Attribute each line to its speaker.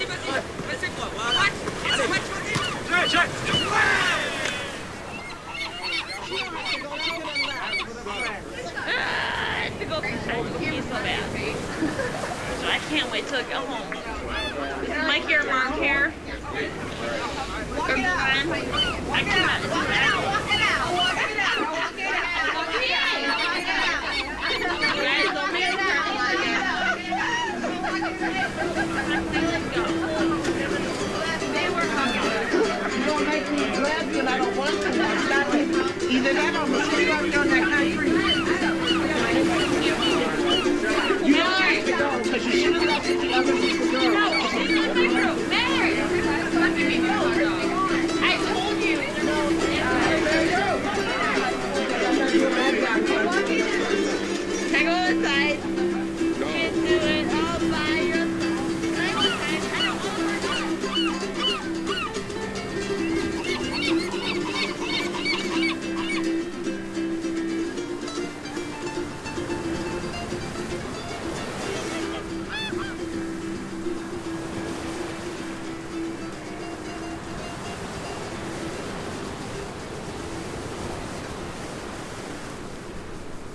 Speaker 1: To go pee so bad. So I can't wait till I get home. This is Mike here, mom here. I cannot do that. Guys, don't make me
Speaker 2: You don't make me glad that I don't want to. Either that or